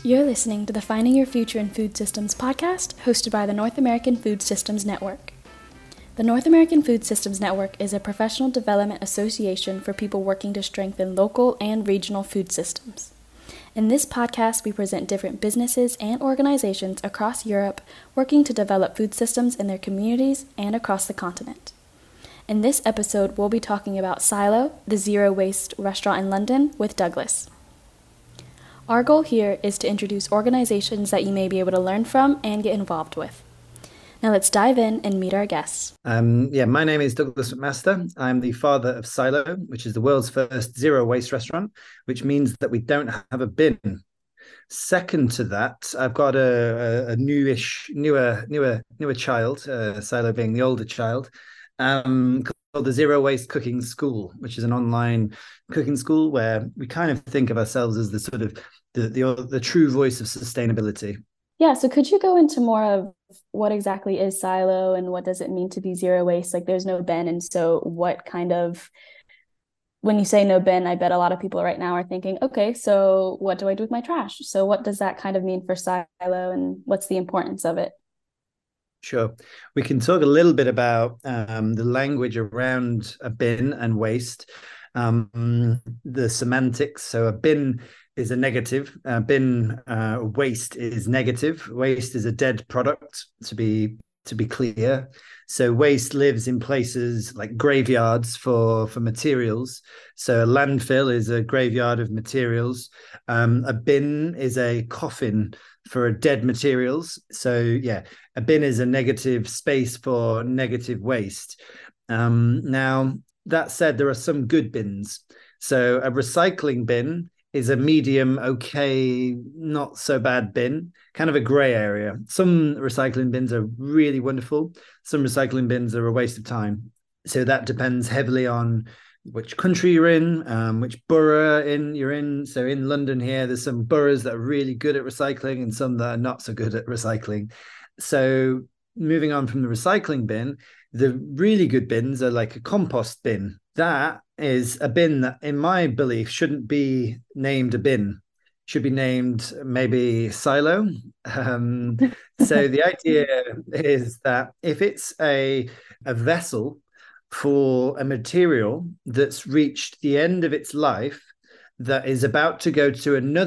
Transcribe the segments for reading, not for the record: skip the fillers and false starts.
You're listening to the Finding Your Future in Food Systems podcast, hosted by the North American Food Systems Network. The North American Food Systems Network is a professional development association for people working to strengthen local and regional food systems. In this podcast, we present different businesses and organizations across Europe working to develop food systems in their communities and across the continent. In this episode, we'll be talking about Silo, the zero-waste restaurant in London, with Douglas. Our goal here is to introduce organizations that you may be able to learn from and get involved with. Now let's dive in and meet our guests. My name is Douglas McMaster. I'm the father of Silo, which is the world's first zero-waste restaurant, which means that we don't have a bin. Second to that, I've got a newer child, Silo being the older child, called the Zero Waste Cooking School, which is an online cooking school where we kind of think of ourselves as the sort of the true voice of sustainability. Yeah, so could you go into more of what exactly is Silo and what does it mean to be zero waste? Like there's no bin, and so what kind of, when you say no bin, I bet a lot of people right now are thinking, okay, so what do I do with my trash? So what does that kind of mean for Silo and what's the importance of it? Sure. We can talk a little bit about the language around a bin and waste, the semantics. So a bin is a negative. Waste is negative. Waste is a dead product, to be clear. So waste lives in places like graveyards for materials. So a landfill is a graveyard of materials. A bin is a coffin for dead materials. So yeah, a bin is a negative space for negative waste. Now, that said, there are some good bins. So a recycling bin is a medium, okay, not so bad bin, kind of a gray area. Some recycling bins are really wonderful. Some recycling bins are a waste of time. So that depends heavily on which country you're in, which borough you're in. So in London here, there's some boroughs that are really good at recycling and some that are not so good at recycling. So moving on from the recycling bin, the really good bins are like a compost bin. That is a bin that, in my belief, shouldn't be named a bin. Should be named maybe Silo. So the idea is that if it's a vessel for a material that's reached the end of its life, that is about to go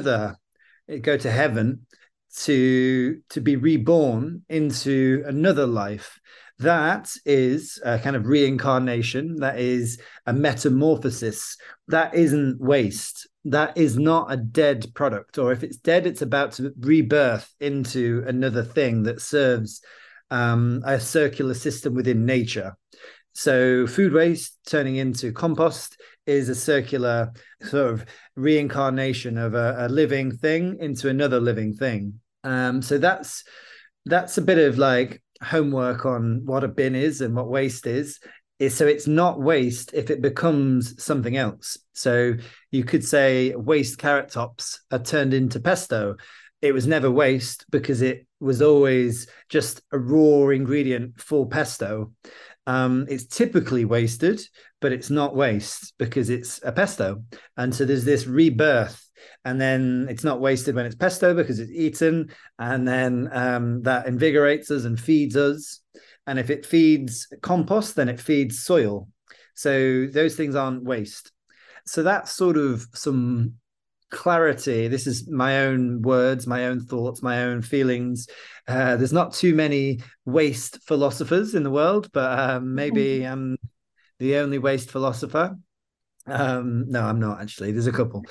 to heaven, to be reborn into another life, that is a kind of reincarnation. That is a metamorphosis. That isn't waste. That is not a dead product. Or if it's dead, it's about to rebirth into another thing that serves a circular system within nature. So food waste turning into compost is a circular sort of reincarnation of a living thing into another living thing. So that's a bit of like homework on what a bin is and what waste is. So it's not waste if it becomes something else. So you could say waste carrot tops are turned into pesto. It was never waste because it was always just a raw ingredient for pesto. It's typically wasted, but it's not waste because it's a pesto. And so there's this rebirth. And then it's not wasted when it's pesto because it's eaten. And then that invigorates us and feeds us. And if it feeds compost, then it feeds soil. So those things aren't waste. So that's sort of some clarity. This is my own words, my own thoughts, my own feelings. There's not too many waste philosophers in the world, but maybe I'm the only waste philosopher. No, I'm not actually. There's a couple.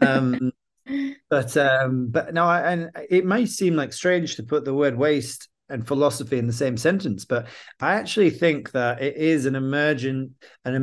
But no, and it may seem like strange to put the word waste and philosophy in the same sentence, but I actually think that it is an emerging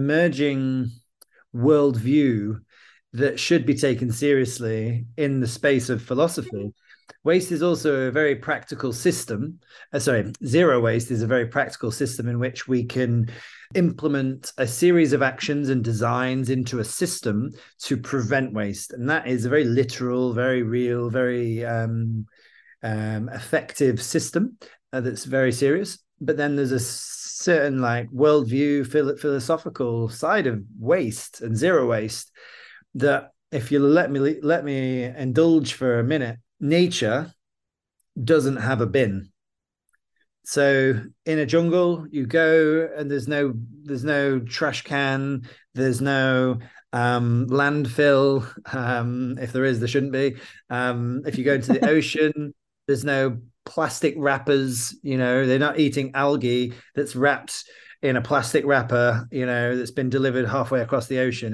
worldview that should be taken seriously in the space of philosophy. Waste is also a very practical system. Zero waste is a very practical system in which we can implement a series of actions and designs into a system to prevent waste. And that is a very literal, very real, very effective system that's very serious. But then there's a certain like worldview, philosophical side of waste and zero waste that, if you let me indulge for a minute, nature doesn't have a bin. So in a jungle, you go and there's no trash can, there's no landfill. If there is, there shouldn't be. If you go into the ocean, there's no plastic wrappers. They're not eating algae that's wrapped in a plastic wrapper. That's been delivered halfway across the ocean.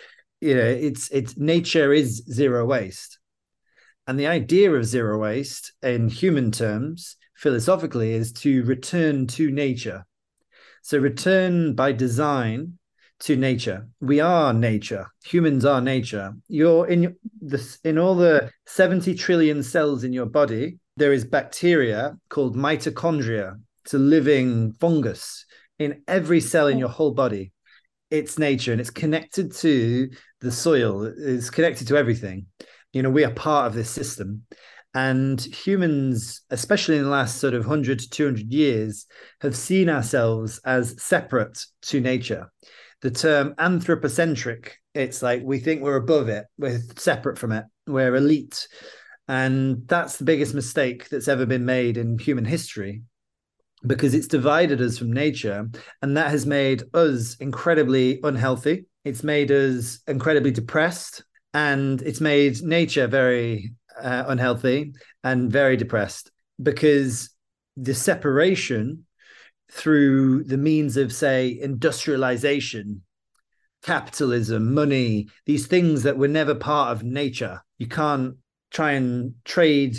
It's nature is zero waste, and the idea of zero waste in human terms philosophically is to return to nature. So return by design to nature. We are nature. Humans are nature. You're in all the 70 trillion cells in your body, there is bacteria called mitochondria. It's a living fungus in every cell in your whole body. It's nature, and it's connected to the soil. It's connected to everything. We are part of this system. And humans, especially in the last sort of 100 to 200 years, have seen ourselves as separate to nature. The term anthropocentric, it's like we think we're above it, we're separate from it, we're elite. And that's the biggest mistake that's ever been made in human history, because it's divided us from nature, and that has made us incredibly unhealthy. It's made us incredibly depressed, and it's made nature very unhealthy and very depressed, because the separation through the means of, say, industrialization, capitalism, money, these things that were never part of nature. You can't try and trade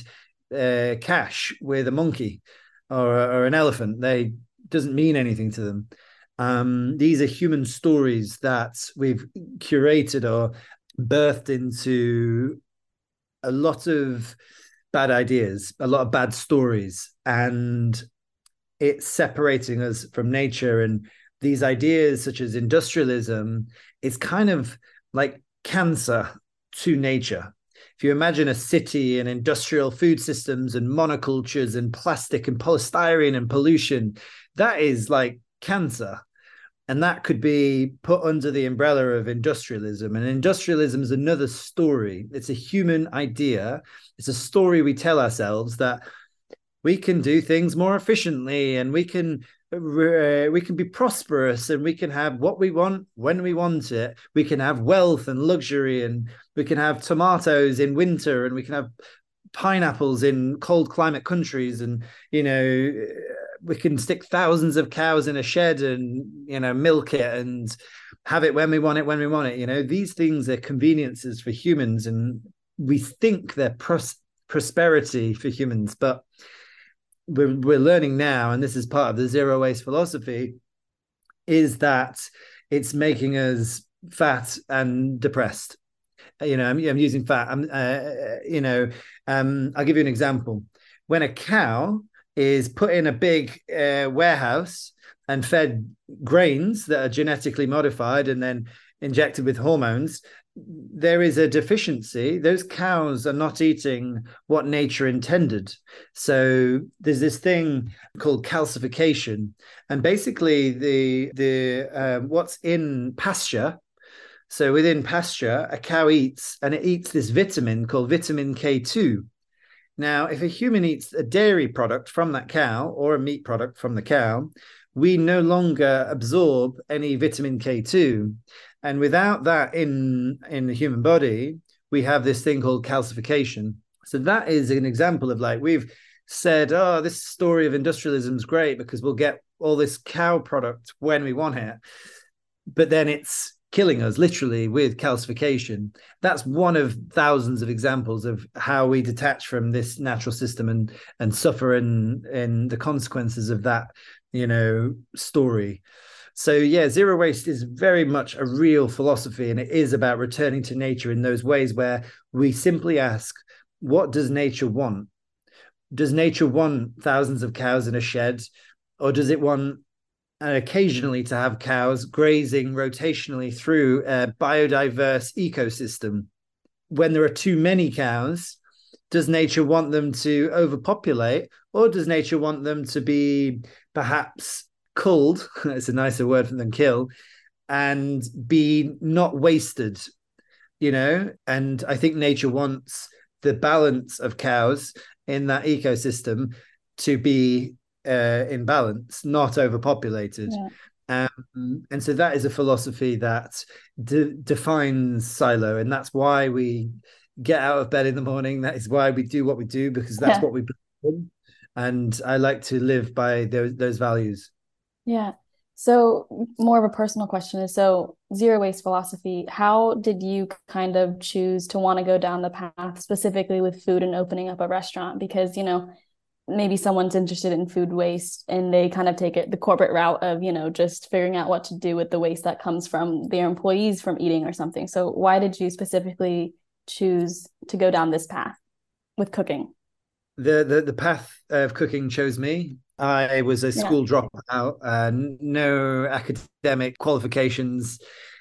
cash with a monkey or an elephant. They doesn't mean anything to them. These are human stories that we've curated or birthed into a lot of bad ideas, a lot of bad stories, and it's separating us from nature. And these ideas such as industrialism, it's kind of like cancer to nature. If you imagine a city and industrial food systems and monocultures and plastic and polystyrene and pollution, that is like cancer. And that could be put under the umbrella of industrialism. And industrialism is another story. It's a human idea. It's a story we tell ourselves that we can do things more efficiently, and we can be prosperous, and we can have what we want when we want it. We can have wealth and luxury, and we can have tomatoes in winter, and we can have pineapples in cold climate countries, and we can stick thousands of cows in a shed and milk it and have it when we want it. These things are conveniences for humans, and we think they're prosperity for humans, but we're learning now, and this is part of the zero waste philosophy, is that it's making us fat and depressed. I'm using fat. I'll give you an example. When a cow is put in a big warehouse and fed grains that are genetically modified and then injected with hormones, there is a deficiency. Those cows are not eating what nature intended. So there's this thing called calcification, and basically the what's in pasture. So within pasture, a cow eats, and it eats this vitamin called vitamin K2. Now, if a human eats a dairy product from that cow or a meat product from the cow, we no longer absorb any vitamin K2. And without that in the human body, we have this thing called calcification. So that is an example of, like, we've said, oh, this story of industrialism is great because we'll get all this cow product when we want it. But then it's killing us literally with calcification. That's one of thousands of examples of how we detach from this natural system and suffer in the consequences of that, story. So yeah, zero waste is very much a real philosophy, and it is about returning to nature in those ways where we simply ask, what does nature want? Does nature want thousands of cows in a shed, or does it want occasionally to have cows grazing rotationally through a biodiverse ecosystem? When there are too many cows, does nature want them to overpopulate, or does nature want them to be perhaps culled? It's a nicer word than kill, and be not wasted, And I think nature wants the balance of cows in that ecosystem to be in balance, not overpopulated. Yeah. And so that is a philosophy that defines Silo, and that's why we get out of bed in the morning. That is why we do what we do, because that's Yeah. what we believe in. And I like to live by those values. Yeah. So more of a personal question is, so zero waste philosophy, how did you kind of choose to want to go down the path specifically with food and opening up a restaurant? Because, maybe someone's interested in food waste and they kind of take it the corporate route of, just figuring out what to do with the waste that comes from their employees from eating or something. So why did you specifically choose to go down this path with cooking? The path of cooking chose me. I was a Yeah. school dropout, no academic qualifications,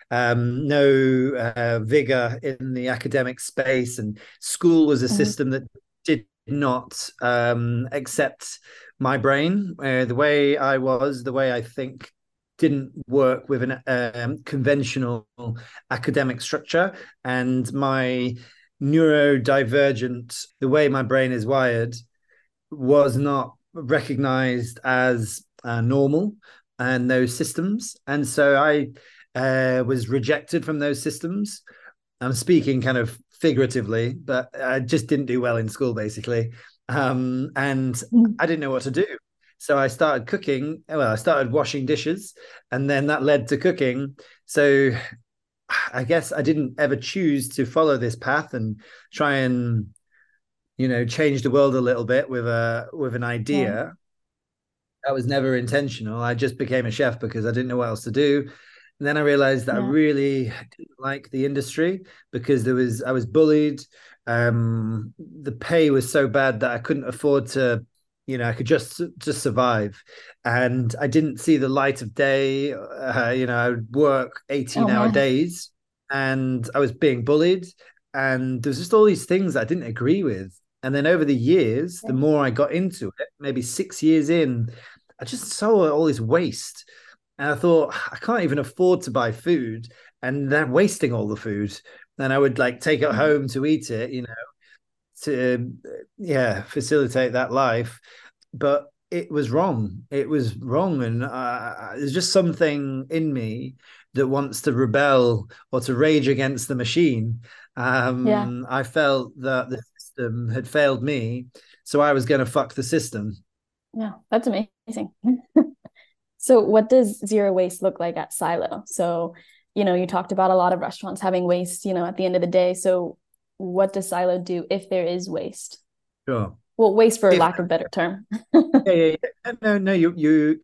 no vigor in the academic space, and school was a Mhm. system that did not accept my brain. The way I was, the way I think, didn't work with an conventional academic structure, and my neurodivergent, the way my brain is wired, was not recognized as normal and those systems. And so I was rejected from those systems. I'm speaking kind of figuratively, but I just didn't do well in school, basically. And Mhm. I didn't know what to do. So I started cooking. Well, I started washing dishes, and then that led to cooking. So I guess I didn't ever choose to follow this path and try and change the world a little bit with an Right. idea. That was never intentional. I just became a chef because I didn't know what else to do. And then I realized that I Yeah. really didn't like the industry because I was bullied. The pay was so bad that I couldn't afford to, I could just survive. And I didn't see the light of day. I would work Oh 18-hour man. days, and I was being bullied. And there's just all these things that I didn't agree with. And then over the years, the Yeah. more I got into it, maybe 6 years in, I just saw all this waste. And I thought, I can't even afford to buy food. And they're wasting all the food. And I would like take it Mhm. home to eat it, to, yeah, facilitate that life. But it was wrong. It was wrong. And there's just something in me that wants to rebel or to rage against the machine. Yeah. I felt that the system had failed me. So I was going to fuck the system. Yeah. That's amazing. So what does zero waste look like at Silo? So, you talked about a lot of restaurants having waste, at the end of the day. So what does Silo do if there is waste? Sure. Well, waste for If lack of better term. Yeah, yeah, yeah. No, you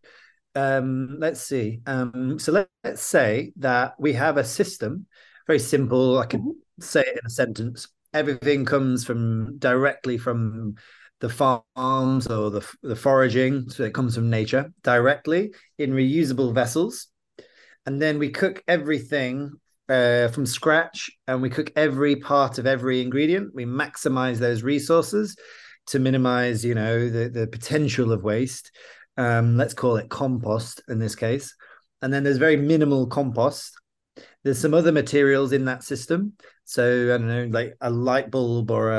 let's see. Let's say that we have a system, very simple. I could Mhm. say it in a sentence. Everything comes from directly from the farms or the foraging, so it comes from nature directly in reusable vessels, and then we cook everything from scratch, and we cook every part of every ingredient. We maximize those resources to minimize, the potential of waste. Let's call it compost in this case. And then there's very minimal compost. There's some other materials in that system. So I don't know, like a light bulb or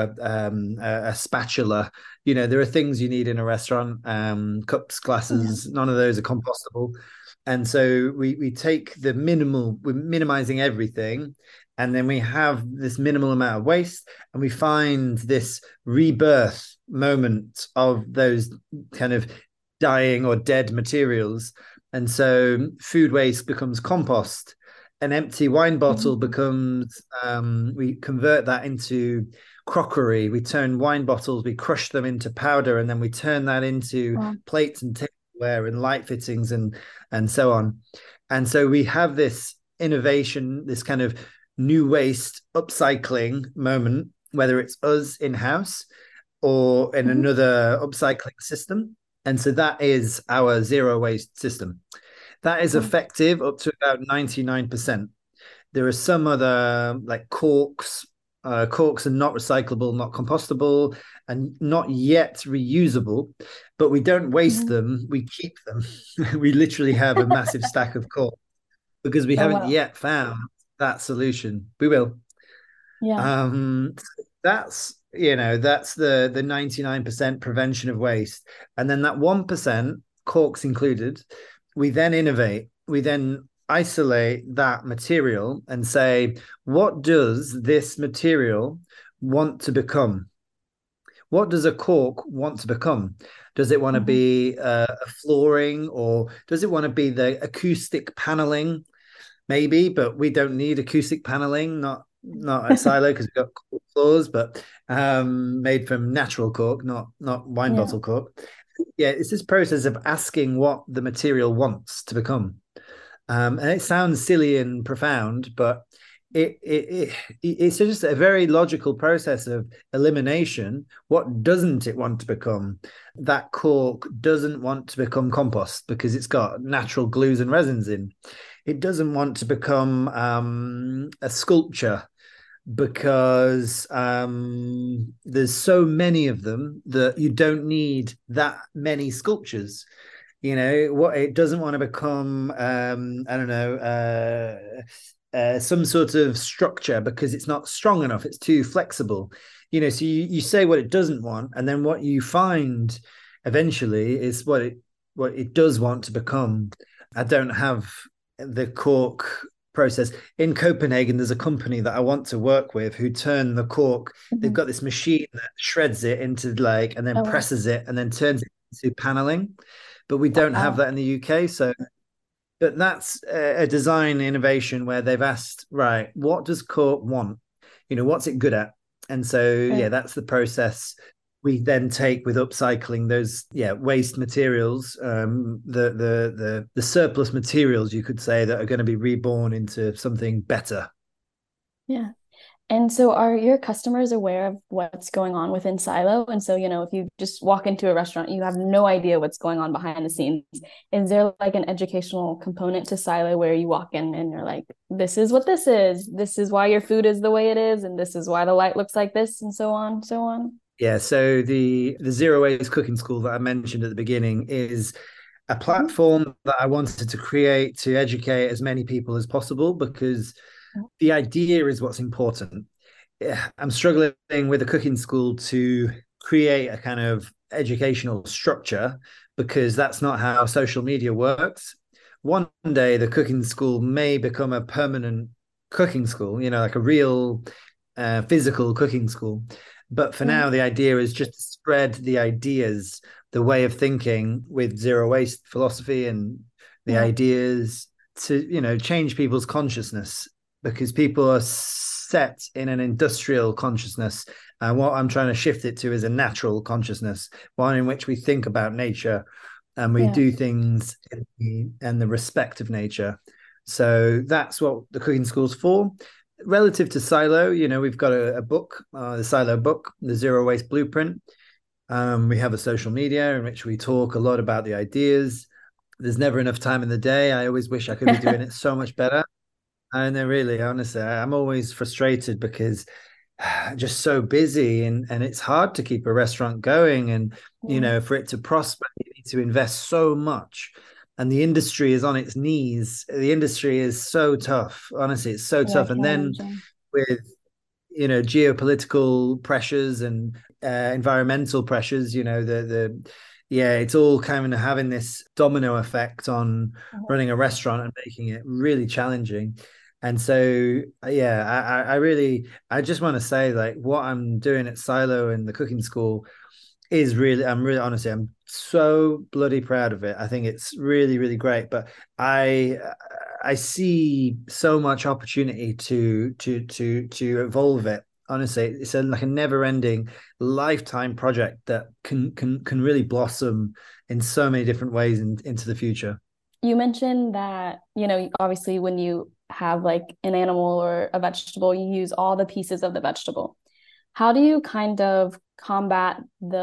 a spatula. There are things you need in a restaurant. Cups, Yeah. glasses. None of those are compostable. And so we take the minimal. We're minimizing everything, and then we have this minimal amount of waste, and we find this rebirth moment of those kind of dying or dead materials. And so food waste becomes compost. An empty wine bottle Mhm. becomes, we convert that into crockery. We turn wine bottles, we crush them into powder, and then we turn that into Wow. plates and tableware and light fittings and so on. And so we have this innovation, this kind of new waste upcycling moment, whether it's us in house or in Mhm. another upcycling system. And so that is our zero waste system. That is Wow. effective up to about 99%. There are some other like corks. Corks are not recyclable, not compostable, and not yet reusable, but we don't waste Mhm. them, we keep them. We literally have a massive stack of cork because we Oh haven't wow. yet found that solution. We will. Yeah. Um, that's that's the 99% prevention of waste. And then that 1%, corks included, we then innovate. We then isolate that material and say, what does this material want to become? What does a cork want to become? Does it want to Mm-hmm. be a flooring, or does it want to be the acoustic paneling? Maybe, but we don't need acoustic paneling. Not at Silo because we've got cork floors, but made from natural cork, not wine Yeah. bottle cork. Yeah, it's this process of asking what the material wants to become. And it sounds silly and profound, but it's just a very logical process of elimination. What doesn't it want to become? That cork doesn't want to become compost because it's got natural glues and resins in. It doesn't want to become a sculpture because there's so many of them that you don't need that many sculptures. What it doesn't want to become, I don't know, some sort of structure because it's not strong enough, it's too flexible. So you say what it doesn't want, and then what you find eventually is what it does want to become. I don't have the cork process. In Copenhagen, there's a company that I want to work with who turn the cork. They've Mm-hmm. got this machine that shreds it into and then Oh, wow. presses it and then turns it into paneling. But we don't have Wow. that in the UK. But that's a design innovation where they've asked, right, what does cork want? What's it good at? And so, yeah, Right. that's the process we then take with upcycling those waste materials, the surplus materials, you could say, that are going to be reborn into something better. Yeah. And so are your customers aware of what's going on within Silo? And so, if you just walk into a restaurant, you have no idea what's going on behind the scenes. Is there like an educational component to Silo where you walk in and you're like, this is what this is. This is why your food is the way it is, and this is why the light looks like this, and so on, so on. Yeah, so the Zero Waste Cooking School that I mentioned at the beginning is a Mhm. platform that I wanted to create to educate as many people as possible, because the idea is what's important. Yeah, I'm struggling with a cooking school to create a kind of educational structure because that's not how social media works. One day, the cooking school may become a permanent cooking school, like a real physical cooking school. But for Right. now, the idea is just to spread the ideas, the way of thinking with zero waste philosophy and the Yeah. ideas to, change people's consciousness, because people are set in an industrial consciousness. And what I'm trying to shift it to is a natural consciousness, one in which we think about nature and we Yeah. do things in the respect of nature. So that's what the cooking school's for. Relative to Silo, we've got a book, the Silo book, the Zero Waste Blueprint. We have a social media in which we talk a lot about the ideas. There's never enough time in the day. I always wish I could be doing it so much better. And then really, honestly, I'm always frustrated because I'm just so busy, and it's hard to keep a restaurant going. And, Yeah. for it to prosper, you need to invest so much. And the industry is on its knees. The industry is so tough. Honestly, it's so Yeah, I tough. And can't then imagine. with, geopolitical pressures and environmental pressures, yeah, it's all kind of having this domino effect on Mhm. running a restaurant and making it really challenging. And so, yeah, I really, I just want to say, like, what I'm doing at Silo and the cooking school is really, I'm really, honestly, I'm so bloody proud of it. I think it's really, really great. But I see so much opportunity to evolve it. Honestly, it's like a never-ending lifetime project that can really blossom in so many different ways into the future. You mentioned that, obviously when you have like an animal or a vegetable, you use all the pieces of the vegetable. How do you kind of combat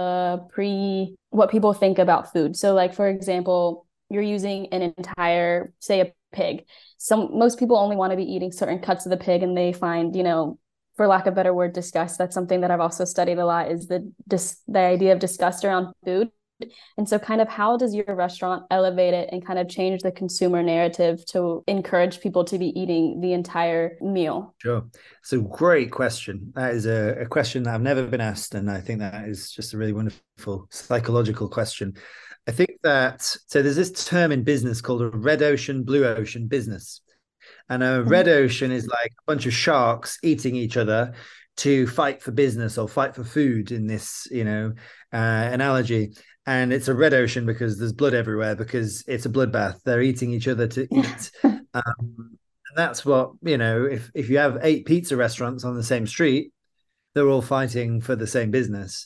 what people think about food? So, like, for example, you're using an entire, say, a pig. Most people only want to be eating certain cuts of the pig, and they find, for lack of a better word, disgust. That's something that I've also studied a lot, is the idea of disgust around food. And so kind of how does your restaurant elevate it and kind of change the consumer narrative to encourage people to be eating the entire meal? Sure. So great question. That is a question that I've never been asked. And I think that is just a really wonderful psychological question. I think that, so there's this term in business called a red ocean, blue ocean business. And a red ocean is like a bunch of sharks eating each other to fight for business or fight for food in this, analogy. And it's a red ocean because there's blood everywhere, because it's a bloodbath. They're eating each other to eat. And that's what, if you have 8 pizza restaurants on the same street, they're all fighting for the same business.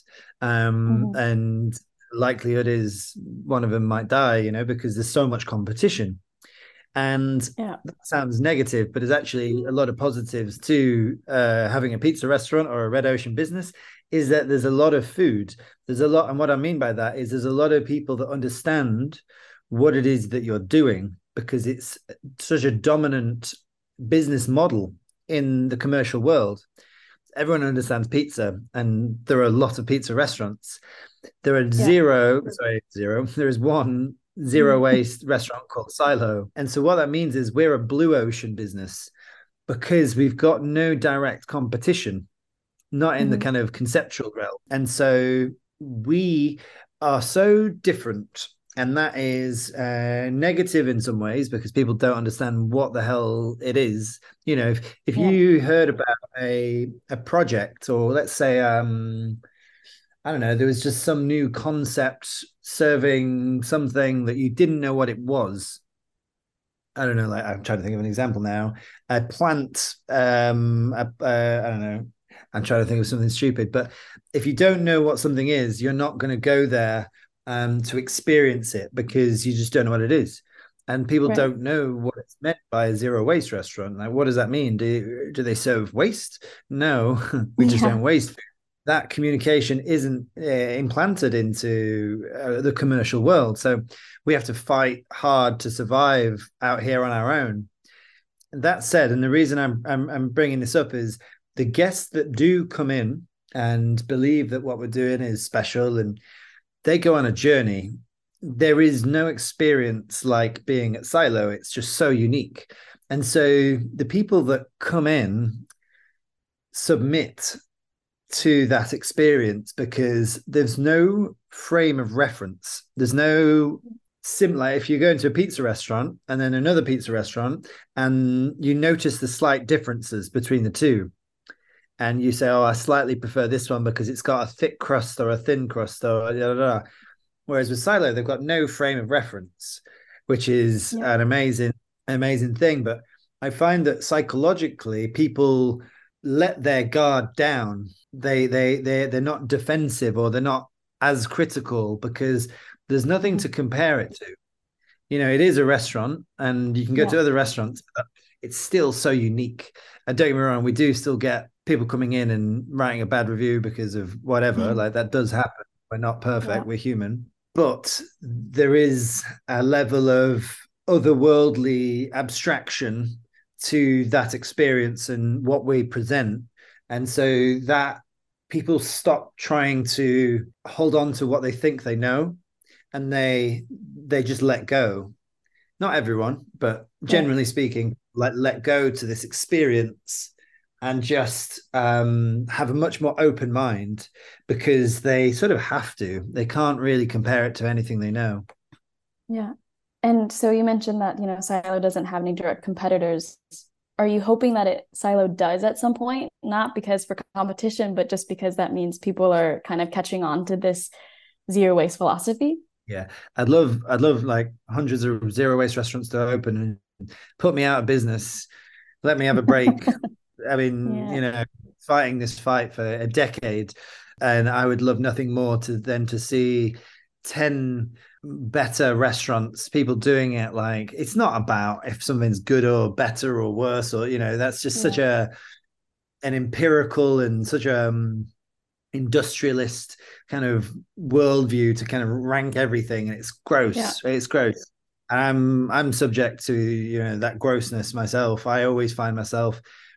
And likelihood is one of them might die, because there's so much competition. And that sounds negative, but there's actually a lot of positives to having a pizza restaurant or a red ocean business, is that there's a lot of food. There's a lot. And what I mean by that is there's a lot of people that understand what it is that you're doing, because it's such a dominant business model in the commercial world. Everyone understands pizza, and there are a lot of pizza restaurants. There are zero. There is one zero waste restaurant called Silo. And so what that means is we're a blue ocean business because we've got no direct competition, not in the kind of conceptual realm. And so we are so different. And that is negative in some ways because people don't understand what the hell it is. If you heard about a project, or let's say, I don't know, there was just some new concept serving something that you didn't know what it was. I don't know, like I'm trying to think of an example now. A plant, I don't know. I'm trying to think of something stupid. But if you don't know what something is, you're not going to go there to experience it because you just don't know what it is. And people don't know what it's meant by a zero waste restaurant. Like, what does that mean? Do they serve waste? No, we just don't waste food. That communication isn't implanted into the commercial world. So we have to fight hard to survive out here on our own. That said, and the reason I'm bringing this up is the guests that do come in and believe that what we're doing is special and they go on a journey. There is no experience like being at Silo. It's just so unique. And so the people that come in submit to that experience because there's no frame of reference. There's no similar. If you go into a pizza restaurant and then another pizza restaurant and you notice the slight differences between the two, and you say, oh, I slightly prefer this one because it's got a thick crust or a thin crust or blah, blah, blah. Whereas with Silo, they've got no frame of reference, which is an amazing thing. But I find that psychologically people let their guard down. They're not defensive, or they're not as critical because there's nothing to compare it to. It is a restaurant and you can go to other restaurants, but it's still so unique. And don't get me wrong, we do still get people coming in and writing a bad review because of whatever. Like that does happen. We're not perfect. We're human. But there is a level of otherworldly abstraction to that experience and what we present. And so that people stop trying to hold on to what they think they know, and they just let go. Not everyone, but generally speaking, let go to this experience and just have a much more open mind because they sort of have to. They can't really compare it to anything they know. Yeah. And so you mentioned that, Silo doesn't have any direct competitors. Are you hoping that Silo does at some point? Not because for competition, but just because that means people are kind of catching on to this zero waste philosophy? Yeah. I'd love like hundreds of zero waste restaurants to open and put me out of business. Let me have a break. I mean, fighting this fight for a decade. And I would love nothing more than to see 10 better restaurants, people doing it. Like, it's not about if something's good or better or worse, or that's just such an empirical and such a industrialist kind of worldview to kind of rank everything, and it's gross. It's gross. I'm subject to that grossness myself. I always find myself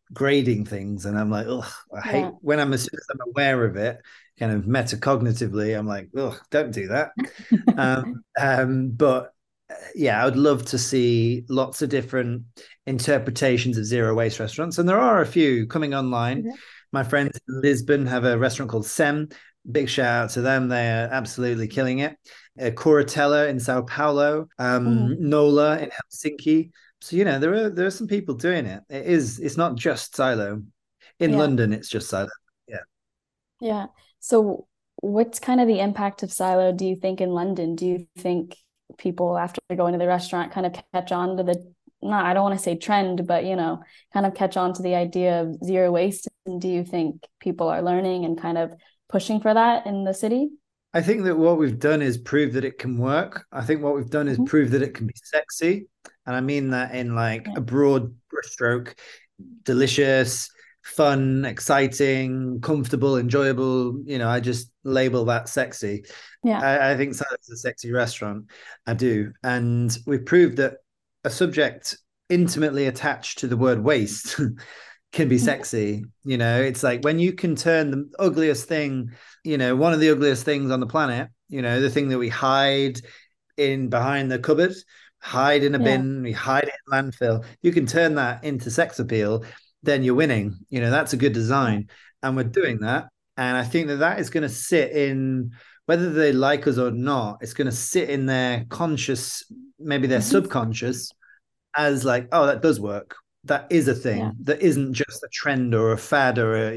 grading things, and I'm like, oh, I Yeah. hate when I'm as soon as I'm aware of it, kind of metacognitively, I'm like, oh, don't do that. Um, but yeah, I would love to see lots of different interpretations of zero waste restaurants, and there are a few coming online. Okay. My friends in Lisbon have a restaurant called Sem. Big shout out to them; they are absolutely killing it. Coratella in Sao Paulo, Mhm. Nola in Helsinki. So there are some people doing it. It's not just Silo. In Yeah. London, it's just Silo. Yeah. Yeah. So what's kind of the impact of Silo, do you think, in London? Do you think people after going to the restaurant kind of catch on to the, not, I don't want to say trend, but kind of catch on to the idea of zero waste? And do you think people are learning and kind of pushing for that in the city? I think that what we've done is prove that it can work. I think what we've done is Mhm. prove that it can be sexy. And I mean that in like Yeah. a broad brushstroke, delicious, fun, exciting, comfortable, enjoyable. I just label that sexy. Yeah. I think Silo's a sexy restaurant. I do. And we've proved that a subject intimately attached to the word waste can be Mhm. sexy. It's like when you can turn the ugliest thing, one of the ugliest things on the planet, the thing that we hide in behind the cupboard, hide in a Yeah. bin, we hide it in landfill. You can turn that into sex appeal, then you're winning. That's a good Yeah. design. And we're doing that. And I think that that is going to sit in, whether they like us or not, it's going to sit in their conscious, maybe their Mhm. subconscious, as like, oh, that does work. That is a Yeah. thing. That isn't just a trend or a fad or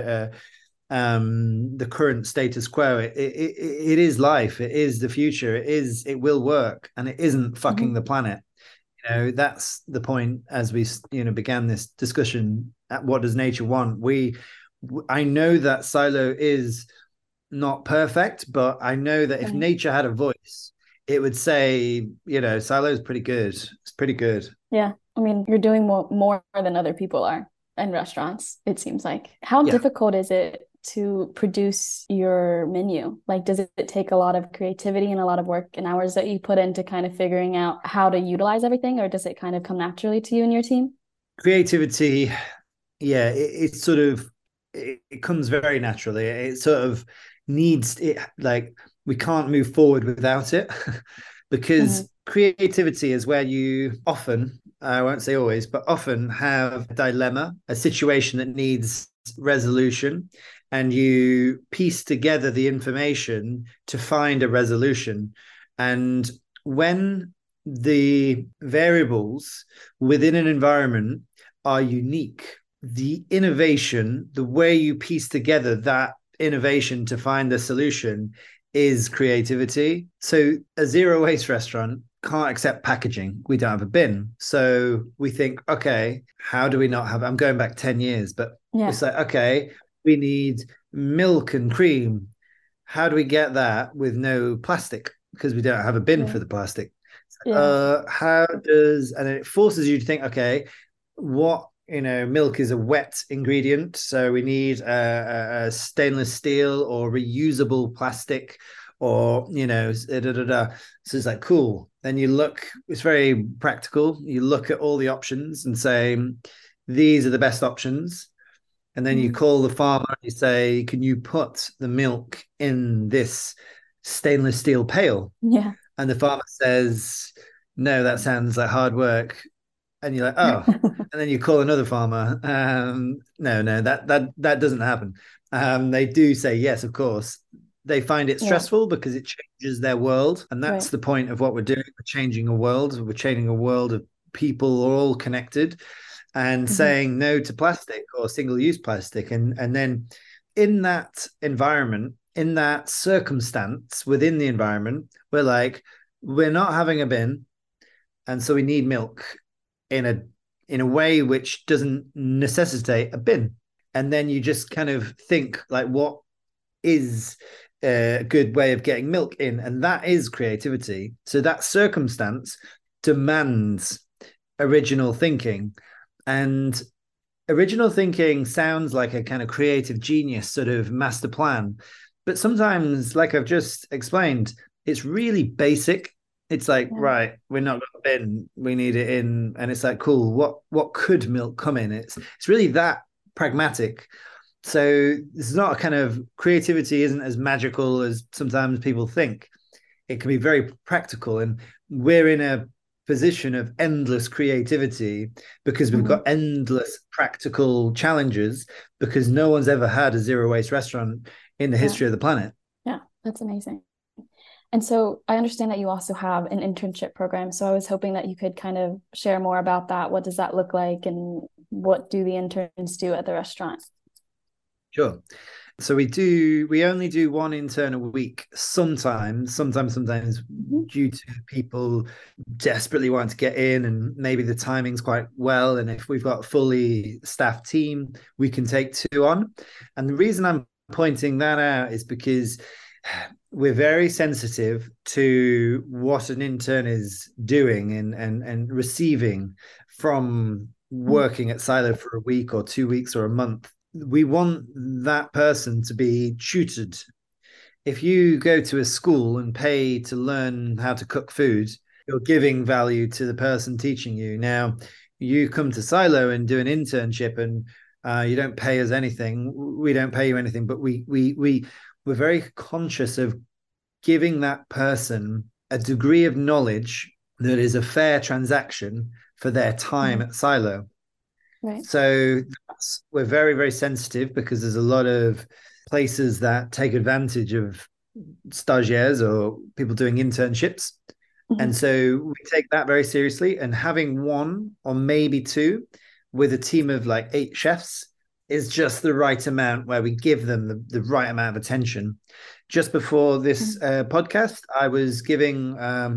the current status quo. It is life. It is the future. It will work, and it isn't fucking Mhm. the planet. That's the point as we began this discussion. At what does nature want? I know that Silo is not perfect, but I know that if Right. nature had a voice, it would say, Silo is pretty good. It's pretty good. Yeah. I mean, you're doing more than other people are in restaurants, it seems like. How Yeah. difficult is it to produce your menu? Like, does it take a lot of creativity and a lot of work and hours that you put into kind of figuring out how to utilize everything, or does it kind of come naturally to you and your team? Creativity, yeah, it's sort of it comes very naturally. It sort of needs it, like we can't move forward without it Hmm. because creativity is where you often, I won't say always, but often have a dilemma, a situation that needs resolution, and you piece together the information to find a resolution. And when the variables within an environment are unique, the innovation, the way you piece together that innovation to find the solution is creativity. So a zero waste restaurant can't accept packaging. We don't have a bin. So we think, okay, how do we not have, I'm going back 10 years, but Yeah. it's like, okay, we need milk and cream. How do we get that with no plastic? Because we don't have a bin for Right. the plastic. Yeah. How does, and it forces you to think, okay, what milk is a wet ingredient, so we need a stainless steel or reusable plastic, or da, da, da. So it's like cool. Then you look, it's very practical. You look at all the options and say these are the best options, and then you Mhm. call the farmer and you say, can you put the milk in this stainless steel pail? Yeah. And the farmer says, no, that sounds like hard work. And you're like, oh, and then you call another farmer. No, no, that doesn't happen. They do say yes, of course. They find it Yeah. stressful because it changes their world, and Right. that's the point of what we're doing. We're changing a world. We're changing a world of people all connected, and Hmm. saying no to plastic or single-use plastic, and then in that environment, in that circumstance, within the environment, we're like, we're not having a bin, and so we need milk in a way which doesn't necessitate a bin. And then you just kind of think like, what is a good way of getting milk in? And that is creativity. So that circumstance demands original thinking. And original thinking sounds like a kind of creative genius sort of master plan. But sometimes, like I've just explained, it's really basic. It's like, Yeah. right, we're not got a bin, we need it in. And it's like, cool, what could milk come in? It's really that pragmatic. So this is not a kind of creativity isn't as magical as sometimes people think. It can be very practical. And we're in a position of endless creativity because we've Mhm. got endless practical challenges because no one's ever had a zero waste restaurant in the Yeah. history of the planet. Yeah. That's amazing. And so I understand that you also have an internship program. So I was hoping that you could kind of share more about that. What does that look like and what do the interns do at the restaurant? Sure. So we only do one intern a week, sometimes Mhm. due to people desperately wanting to get in and maybe the timing's quite well. And if we've got a fully staffed team, we can take two on. And the reason I'm pointing that out is because we're very sensitive to what an intern is doing and receiving from working at Silo for a week or 2 weeks or a month. We want that person to be tutored. If you go to a school and pay to learn how to cook food, you're giving value to the person teaching you. Now, you come to Silo and do an internship, and you don't pay us anything. We don't pay you anything, but we're very conscious of giving that person a degree of knowledge that is a fair transaction for their time Mhm. at Silo. Right. So we're very, very sensitive because there's a lot of places that take advantage of stagiaires or people doing internships. And Mhm. so we take that very seriously. And having one or maybe two with a team of like 8 chefs is just the right amount where we give them the right amount of attention. Just before this Mhm. podcast, I was giving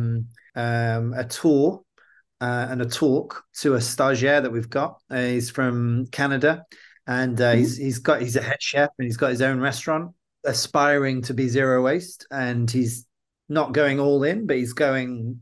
a tour and a talk to a stagiaire that we've got. He's from Canada, and Mhm. he's a head chef and he's got his own restaurant, aspiring to be zero waste. And he's not going all in, but he's going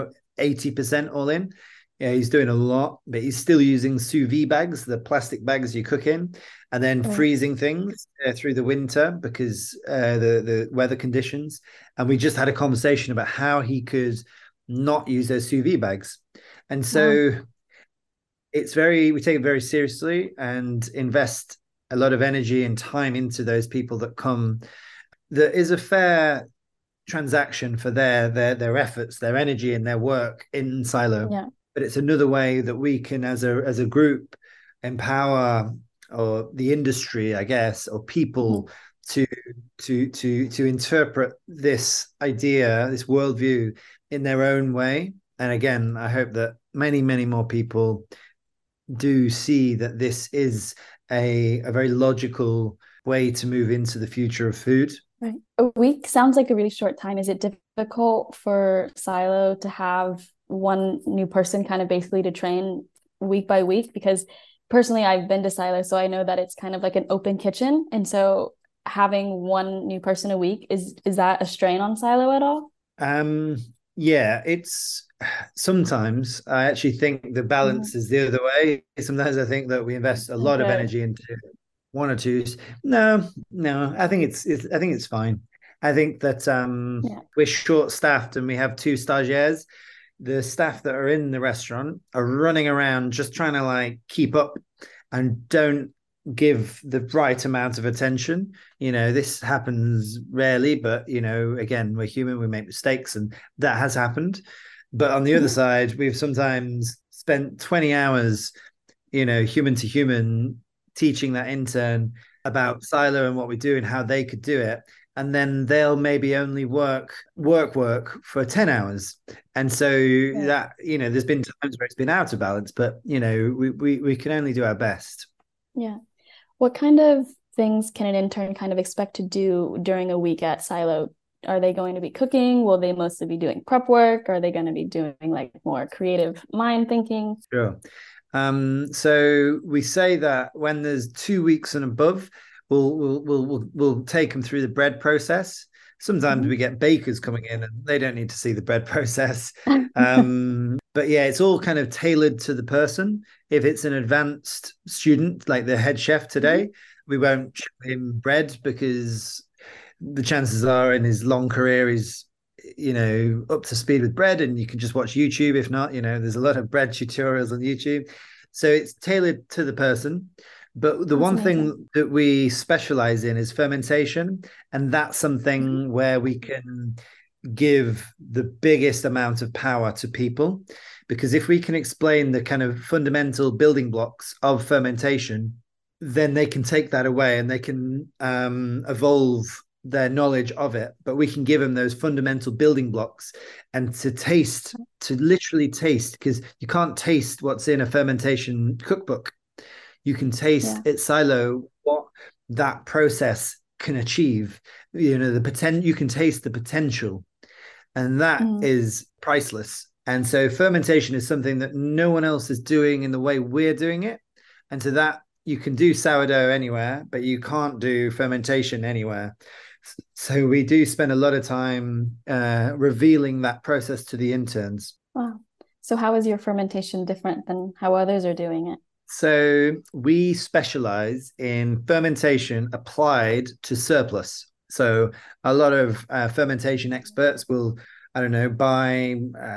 80% all in. Yeah, he's doing a lot, but he's still using sous vide bags, the plastic bags you cook in, and then Right. freezing things through the winter because the weather conditions. And we just had a conversation about how he could not use those sous vide bags. And Wow. so we take it very seriously and invest a lot of energy and time into those people that come. There is a fair transaction for their efforts, their energy, and their work in Silo. Yeah. But it's another way that we can, as a group, empower or the industry, I guess, or Mhm. people to to interpret this idea, this worldview in their own way. And again, I hope that many, many more people do see that this is a very logical way to move into the future of food. Right. A week sounds like a really short time. Is it difficult for Silo to have one new person kind of basically to train week by week? Because personally, I've been to Silo, so I know that it's kind of like an open kitchen. And so having one new person a week, is that a strain on Silo at all? Um, yeah, it's sometimes I actually think the Mhm. balance is the other way. Sometimes I think that we invest a lot of Okay. energy into one or two. No, no, I think it's fine. I think that Yeah. we're short staffed and we have two stagiaires. The staff that are in the restaurant are running around just trying to like keep up and don't give the right amount of attention. This happens rarely, but again, we're human, we make mistakes, and that has happened. But on the other Mhm. side, we've sometimes spent 20 hours, human to human, teaching that intern about Silo and what we do and how they could do it. And then they'll maybe only work for 10 hours. And so Right. that, there's been times where it's been out of balance, but we can only do our best. Yeah. What kind of things can an intern kind of expect to do during a week at Silo? Are they going to be cooking? Will they mostly be doing prep work? Are they going to be doing like more creative mind thinking? Sure. So we say that when there's 2 weeks and above, we'll take them through the bread process. Sometimes we Mhm. get bakers coming in and they don't need to see the bread process. But yeah, it's all kind of tailored to the person. If it's an advanced student like the head chef Mhm. today, we won't show him bread because the chances are in his long career up to speed with bread, and you can just watch YouTube. If not, there's a lot of bread tutorials on YouTube. So it's tailored to the person. But the That's one amazing. thing that we specialize in is fermentation. And that's something where we can give the biggest amount of power to people. Because if we can explain the kind of fundamental building blocks of fermentation, then they can take that away and they can evolve their knowledge of it. But we can give them those fundamental building blocks and to literally taste, because you can't taste what's in a fermentation cookbook. You can taste Yeah. at silo what that process can achieve. You can taste the potential, and that Mm. is priceless. And so fermentation is something that no one else is doing in the way we're doing it. And so that you can do sourdough anywhere, but you can't do fermentation anywhere. So we do spend a lot of time revealing that process to the interns. Wow. So how is your fermentation different than how others are doing it? So we specialize in fermentation applied to surplus. So a lot of fermentation experts will, I don't know, buy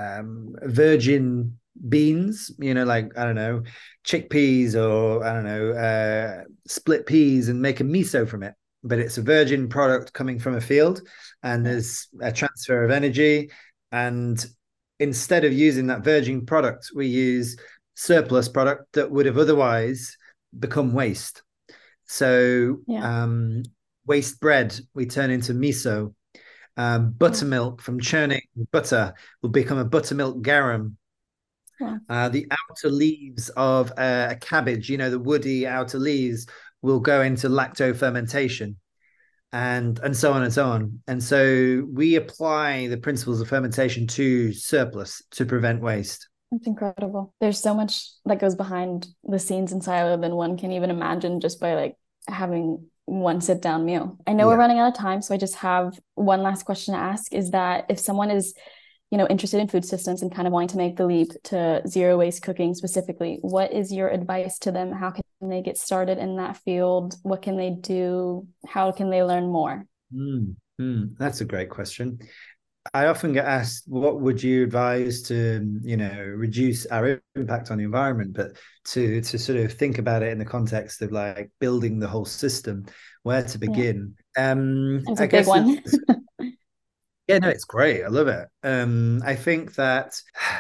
virgin beans, like, I don't know, chickpeas, or I don't know, split peas, and make a miso from it. But it's a virgin product coming from a field, and Yeah. there's a transfer of energy. And instead of using that virgin product, we use surplus product that would have otherwise become waste. So Yeah. waste bread we turn into miso. Wow. Buttermilk from churning butter will become a buttermilk garum. Wow. The outer leaves of a cabbage, the woody outer leaves, will go into lacto fermentation, and so on and so on. And so we apply the principles of fermentation to surplus to prevent waste. That's incredible. There's so much that goes behind the scenes in silo than one can even imagine just by like having one sit down meal. I know we're Yeah. running out of time, so I just have one last question to ask is that if someone is, interested in food systems and kind of wanting to make the leap to zero waste cooking specifically, what is your advice to them? How can they get started in that field? What can they do? How can they learn more? That's a great question. I often get asked, what would you advise to, reduce our impact on the environment, but to sort of think about it in the context of like building the whole system, where to Yeah, begin? it's a I big guess one. yeah, no, it's great. I love it. I think that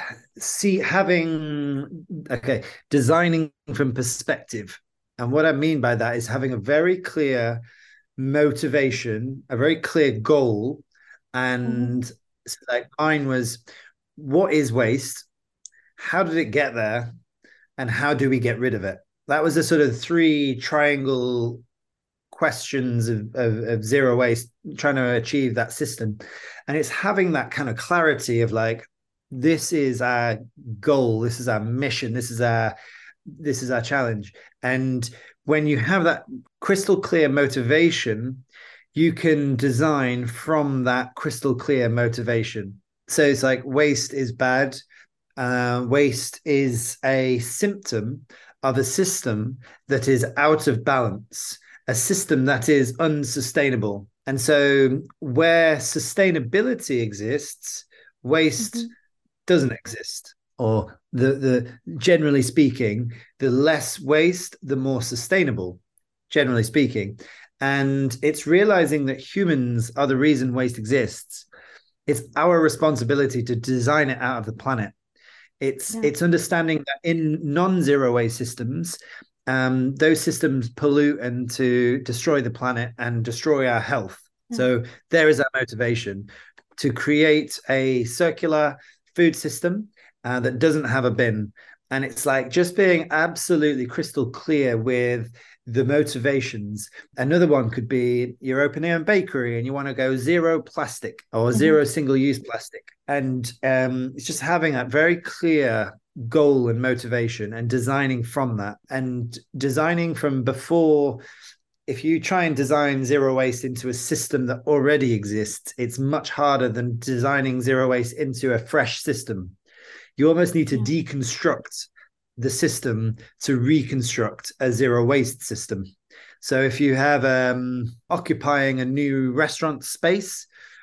designing from perspective. And what I mean by that is having a very clear motivation, a very clear goal. Mhm. And so like mine was, what is waste? How did it get there? And how do we get rid of it? That was a sort of three triangle questions of zero waste, trying to achieve that system. And it's having that kind of clarity of like, this is our goal, this is our mission, this is our challenge. And when you have that crystal clear motivation, you can design from that crystal clear motivation. So it's like, waste is bad. Waste is a symptom of a system that is out of balance, a system that is unsustainable. And so, where sustainability exists, waste Mhm. doesn't exist. Or the generally speaking, the less waste, the more sustainable, generally speaking. And it's realizing that humans are the reason waste exists. It's our responsibility to design it out of the planet. It's Yeah. it's understanding that in non-zero waste systems, those systems pollute and to destroy the planet and destroy our health. Yeah. So there is that motivation to create a circular food system that doesn't have a bin. And it's like just being absolutely crystal clear with the motivations. Another one could be you're opening a bakery and you want to go zero plastic or Mhm. zero single use plastic. And it's just having that very clear goal and motivation and designing from that, and designing from before. If you try and design zero waste into a system that already exists, it's much harder than designing zero waste into a fresh system. You almost need to Yeah. deconstruct the system to reconstruct a zero waste system. So if you have occupying a new restaurant space,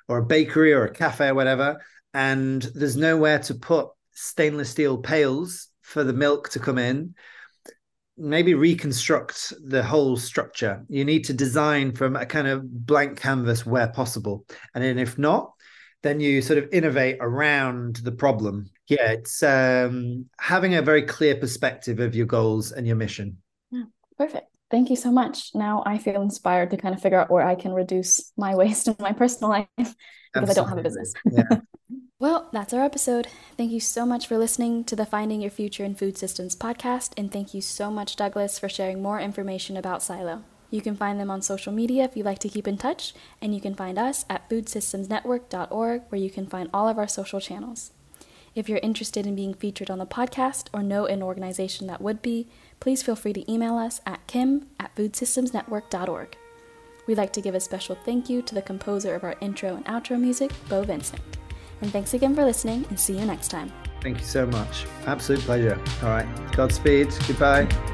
or a bakery or a cafe or whatever, and there's nowhere to put stainless steel pails for the milk to come in, maybe reconstruct the whole structure. You need to design from a kind of blank canvas where possible. And then if not, then you sort of innovate around the problem. Yeah, it's having a very clear perspective of your goals and your mission. Yeah, perfect. Thank you so much. Now I feel inspired to kind of figure out where I can reduce my waste in my personal life because Absolutely. I don't have a business. Yeah. Well, that's our episode. Thank you so much for listening to the Finding Your Future in Food Systems podcast, and thank you so much, Douglas, for sharing more information about Silo. You can find them on social media if you'd like to keep in touch, and you can find us at foodsystemsnetwork.org, where you can find all of our social channels. If you're interested in being featured on the podcast or know an organization that would be, please feel free to email us at kim@foodsystemsnetwork.org. We'd like to give a special thank you to the composer of our intro and outro music, Bo Vincent. And thanks again for listening, and see you next time. Thank you so much. Absolute pleasure. All right. Godspeed. Goodbye.